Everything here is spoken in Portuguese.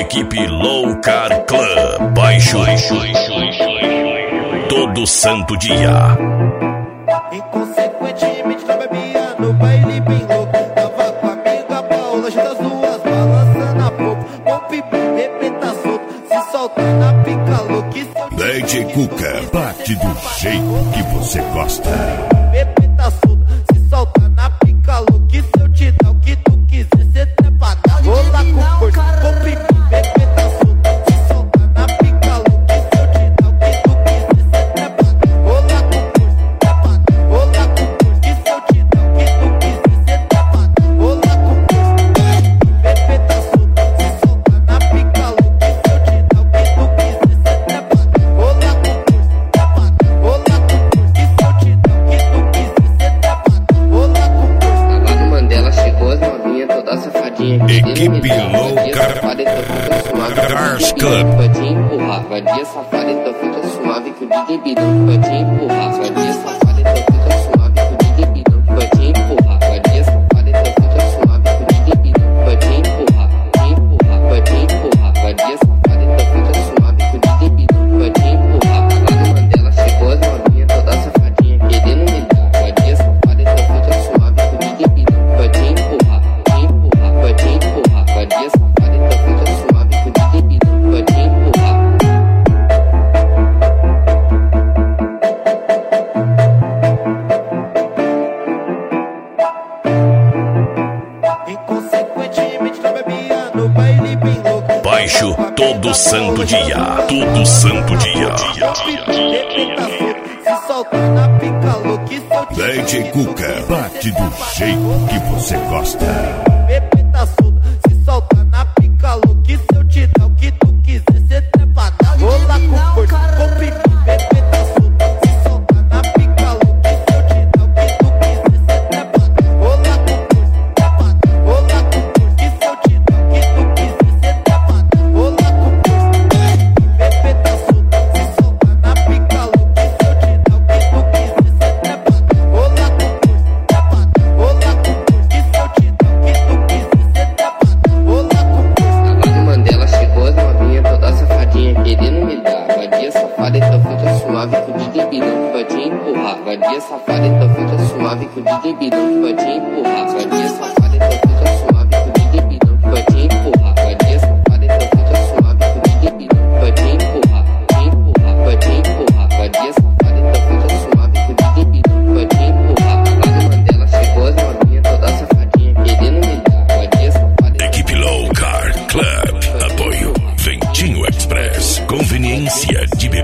Equipe Low Car Club. Baixo todo santo dia. Inconsequentemente não bebia no baile bem louco. Tava com a amiga Paula, das duas balançando a pouco. Bom pipi, repeta solto, se solta na pica louca. DJ Cuca, bate do jeito que você gosta. Repeta solto, se solta na pica louca. Se eu te dar o que tu quiser, cê trepa na rola com força. Bom pipi, repeta solto, se solta na pica louca. Se eu te dar o que tu quiser, cê trepa na rola com força. Trepa na rola com força. Que se eu te dar o que tu quiser, cê trepa na rola com força. Repeta solto, se solta na pica louca. Se eu te dar o que tu quiser, cê trepa na rola com força. Trepa na rola com força. Que se eu te dar o que tu quiser, cê trepa na rola com força. Lá no Mandela chegou as novinhas, toda safadinha. Equipe Low Car Cars Club. Pode empurrar, vadia safada, então fica suave que o DJ Bidão pode empurrar, vadia safada, então fica suave que o DJ Bidão pode empurrar, vadia safada, então fica suave que o DJ Bidão pode empurrar, pode empurrar, vadia safada, então fica suave que o DJ Bidão pode empurrar. Lá no Mandela chegou as novinhas, toda safadinha, querendo me dar, vadia safada, então fica suave que o DJ Bidão pode empurrar, pode empurrar, vadia safada, então fica suave que o DJ Bidão pode empurrar. Inconsequentemente não bebia no baile bem louco. Baixo todo santo dia. Todo santo dia. Repeta solto, se solta na pica louca. Se eu te DJ Cuca, bate do jeito que você gosta. repeta solto, se solta na pica louca. Se eu te dar o que tu quiser, cê trepa na rola com força. Com pipi, repeta solto, se solta na pica louca. Se eu te dar o que tu quiser, cê trepa na rola com força. Trepa na rola com força. Que se eu te dar o que tu quiser, cê trepa na rola com força. Repeta solto, se solta na pica louca. Se eu te dar o que tu quiser, cê trepa na rola com força. Trepa na rola com força. Que se eu te dar o que tu quiser, cê trepa na rola com força. Lá no Mandela chegou as novinhas, toda safadinha, querendo me dar. Vadia safada, então fica suave que o DJ Bidão pode empurrar. Vadia safada, então fica suave que o DJ Bidão pode empurrar. Vadia safada, então fica suave que o DJ Bidão pode empurrar. Vadia safada, então fica suave que o DJ Bidão pode empurrar. Pode empurrar. Vadia safada, então fica suave que o DJ Bidão pode empurrar. Lá no Mandela chegou as novinhas, toda safadinha, querendo me dar. Vadia safada. Equipe Low Car Club. Apoio Ventinho Express. Conveniência de beber.